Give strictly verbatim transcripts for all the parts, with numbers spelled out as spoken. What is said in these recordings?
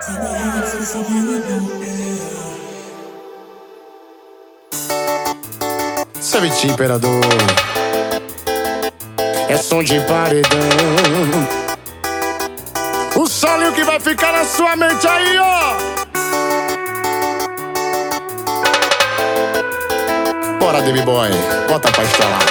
Savage Imperador, é som de paredão. O solinho que vai ficar na sua mente aí, ó. Bora, Baby Boy, bota pra estourar.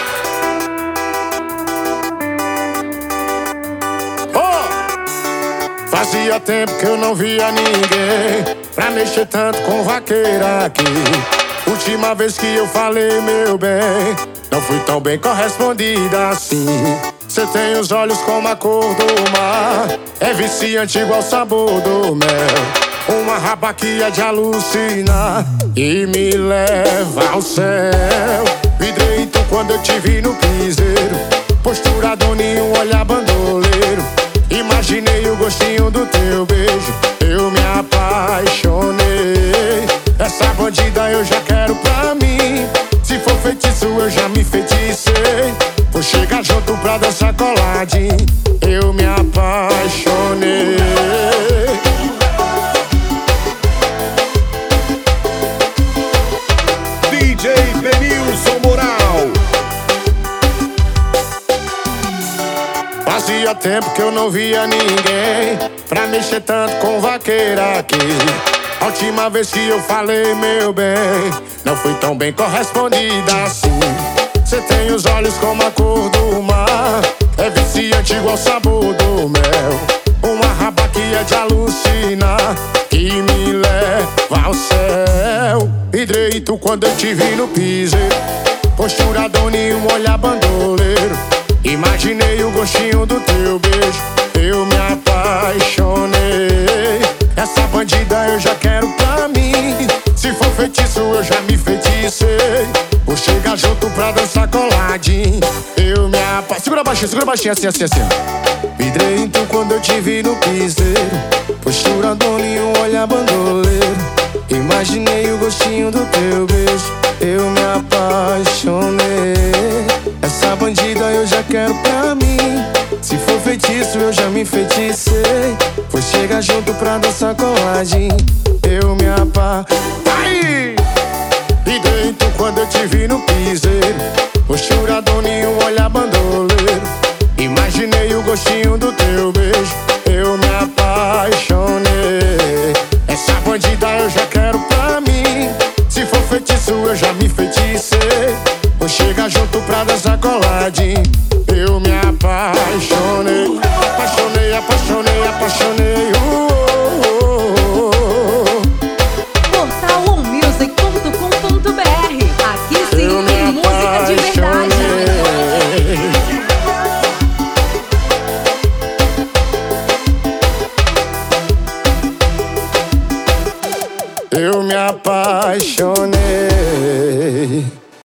Oh! Fazia tempo que eu não via ninguém pra mexer tanto com vaqueira aqui. Última vez que eu falei, meu bem, não fui tão bem correspondida assim. Cê tem os olhos como a cor do mar, é viciante igual o sabor do mel. Uma raba que é de alucinar e me leva ao céu. Vidrei então quando eu te vi no piseiro, postura doninho, um olhar bandoleiro. Imaginei o gostinho do teu beijo, eu me apaixonei. Essa bandida eu já quero pra mim, se for feitiço eu já me feticei. Vou chegar junto pra dançar coladinho, eu me apaixonei. D J Benilson Moral. Fazia tempo que eu não via ninguém pra mexer tanto com vaqueira aqui. A última vez que eu falei, meu bem, não fui tão bem correspondida assim. Cê tem os olhos como a cor do mar, é viciante igual o sabor do mel. Uma raba que é de alucinar, que me leva ao céu. Vidrei tu quando eu te vi no piseiro, postura doninho, um olhar bandoleiro. Imaginei o gostinho do teu beijo, eu me apaixonei. Essa bandida eu já quero pra mim, se for feitiço eu já me feticei. Vou chegar junto pra dançar coladinho, eu me apaixonei. Segura baixinho, segura baixinho, assim, assim, assim. Vidrei então quando eu te vi no piseiro, postura doninho, um olhar bandoleiro. Imaginei o gostinho do teu beijo, eu me apaixonei. Essa bandida eu já quero pra mim, se for feitiço eu já me feticei. Vou chegar junto pra dançar coladinho, eu me apaixonei. E dentro quando eu te vi no piseiro, postura doninho, um olhar bandoleiro. Imaginei o gostinho do teu beijo, eu me apaixonei. Essa bandida eu já quero pra mim, se for feitiço eu já me feticei. Vou chegar junto pra dançar coladinho, eu me apaixonei. Apaixonei, apaixonei, apaixonei. uh, uh, uh, uh. Portal um music ponto com ponto br. Aqui sim Eu tem me música de verdade. Eu me apaixonei.